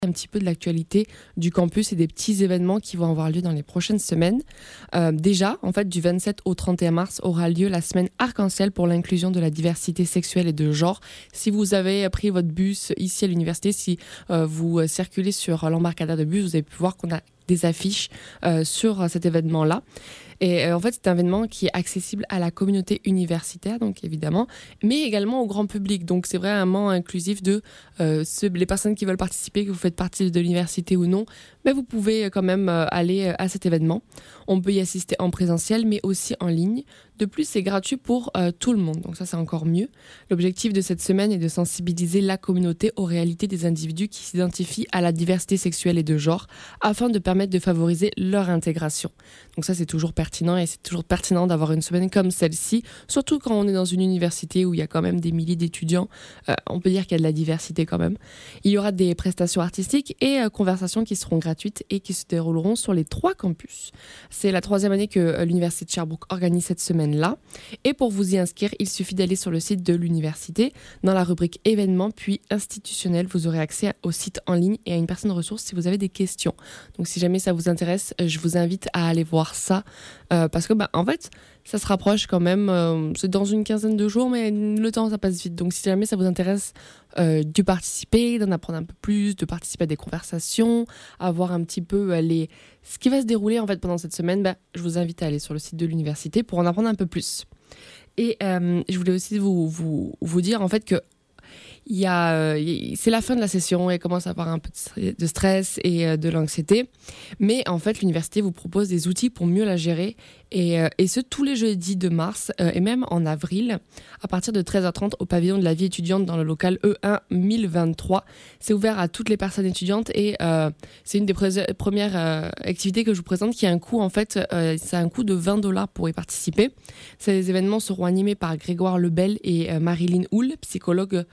un petit peu de l'actualité du campus et des petits événements qui vont avoir lieu dans les prochaines semaines. Déjà, en fait, du 27 au 31 mars aura lieu la semaine arc-en-ciel pour l'inclusion de la diversité sexuelle et de genre. Si vous avez pris votre bus ici à l'université, si vous circulez sur l'embarcadère de bus, vous avez pu voir qu'on a des affiches sur cet événement-là. Et en fait, c'est un événement qui est accessible à la communauté universitaire, donc évidemment, mais également au grand public. Donc, c'est vraiment inclusif de les personnes qui veulent participer, que vous faites partie de l'université ou non, mais vous pouvez quand même aller à cet événement. On peut y assister en présentiel, mais aussi en ligne. De plus, c'est gratuit pour tout le monde, donc ça, c'est encore mieux. L'objectif de cette semaine est de sensibiliser la communauté aux réalités des individus qui s'identifient à la diversité sexuelle et de genre, afin de permettre de favoriser leur intégration. Donc ça, c'est toujours pertinent et c'est toujours pertinent d'avoir une semaine comme celle-ci, surtout quand on est dans une université où il y a quand même des milliers d'étudiants. On peut dire qu'il y a de la diversité quand même. Il y aura des prestations artistiques et conversations qui seront gratuites et qui se dérouleront sur les 3 campus. C'est la 3e année que l'Université de Sherbrooke organise cette semaine-là. Et pour vous y inscrire, il suffit d'aller sur le site de l'université. Dans la rubrique événements, puis institutionnels, vous aurez accès au site en ligne et à une personne ressource si vous avez des questions. Donc si jamais ça vous intéresse, je vous invite à aller voir ça. Parce que, en fait, ça se rapproche quand même. C'est dans une quinzaine de jours, mais le temps, ça passe vite. Donc si jamais ça vous intéresse de participer, d'en apprendre un peu plus, de participer à des conversations, à voir un petit peu ce qui va se dérouler en fait pendant cette semaine, je vous invite à aller sur le site de l'université pour en apprendre un peu plus. Et je voulais aussi vous dire en fait que c'est la fin de la session et commence à avoir un peu de stress et de l'anxiété. Mais en fait, l'université vous propose des outils pour mieux la gérer et ce, tous les jeudis de mars et même en avril, à partir de 13h30 au pavillon de la vie étudiante dans le local E1 1023. C'est ouvert à toutes les personnes étudiantes et c'est une des premières activités que je vous présente qui a un coût, en fait, c'est un coût de $20 pour y participer. Ces événements seront animés par Grégoire Lebel et Marilyn Houle, psychologue.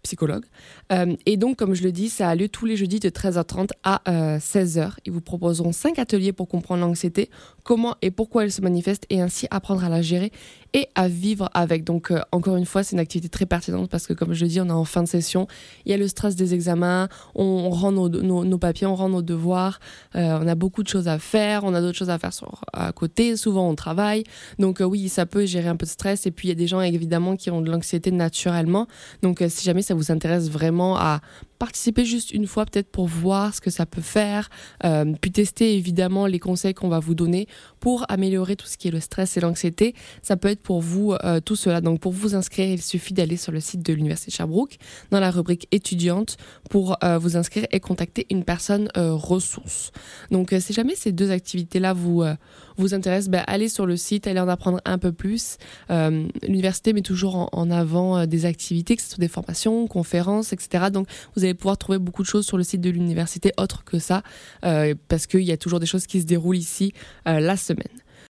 Et donc, comme je le dis, ça a lieu tous les jeudis de 13h30 à 16h. Ils vous proposeront 5 ateliers pour comprendre l'anxiété, comment et pourquoi elle se manifeste et ainsi apprendre à la gérer et à vivre avec. Donc, encore une fois, c'est une activité très pertinente parce que, comme je le dis, on est en fin de session. Il y a le stress des examens, on rend nos papiers, on rend nos devoirs. On a beaucoup de choses à faire, on a d'autres choses à faire à côté. Souvent, on travaille. Donc, oui, ça peut gérer un peu de stress. Et puis, il y a des gens, évidemment, qui ont de l'anxiété naturellement. Donc, si jamais ça vous intéresse vraiment à participer juste une fois peut-être pour voir ce que ça peut faire, puis tester évidemment les conseils qu'on va vous donner pour améliorer tout ce qui est le stress et l'anxiété. Ça peut être pour vous tout cela. Donc pour vous inscrire, il suffit d'aller sur le site de l'Université de Sherbrooke dans la rubrique étudiante pour vous inscrire et contacter une personne ressource. Donc si jamais ces 2 activités-là vous intéressent, allez sur le site, allez en apprendre un peu plus. L'université met toujours en avant des activités, que ce soit des formations, conférences, etc. Donc vous allez pouvoir trouver beaucoup de choses sur le site de l'université autre que ça, parce qu'il y a toujours des choses qui se déroulent ici la semaine.